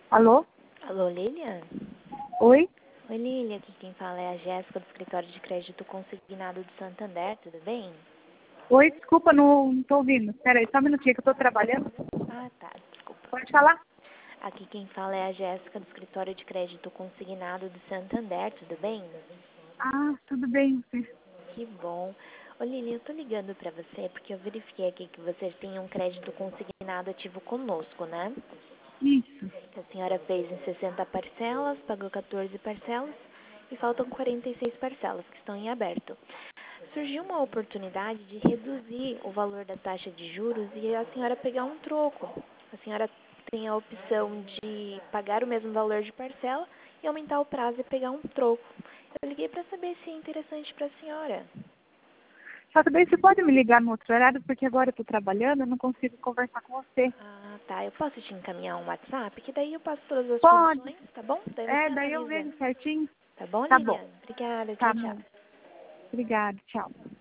Alô? Alô, Lilian? Oi? Oi, Lilian. Aqui quem fala é a Jéssica do Escritório de Crédito Consignado de Santander, tudo bem? Oi, desculpa, não tô ouvindo. Espera aí, só um minutinho que eu tô trabalhando. Ah, tá, desculpa. Pode falar? Aqui quem fala é a Jéssica do Escritório de Crédito Consignado de Santander, tudo bem? Ah, tudo bem. Que bom. Ô, Lilian, eu tô ligando pra você porque eu verifiquei aqui que você tem um crédito consignado ativo conosco, né? Isso. Que a senhora fez em 60 parcelas, pagou 14 parcelas e faltam 46 parcelas que estão em aberto. Surgiu uma oportunidade de reduzir o valor da taxa de juros e a senhora pegar um troco. A senhora tem a opção de pagar o mesmo valor de parcela e aumentar o prazo e pegar um troco. Eu liguei para saber se é interessante para a senhora. Só que daí você pode me ligar no outro horário, porque agora eu tô trabalhando, eu não consigo conversar com você. Ah, tá. Eu posso te encaminhar um WhatsApp? Que daí eu passo todas as Pode. condições, tá bom? Daí você Daí eu analisa. vejo certinho. Tá bom, Tá bom. Lilian? Obrigada. Tá Tchau, tchau. bom. Obrigada, tchau.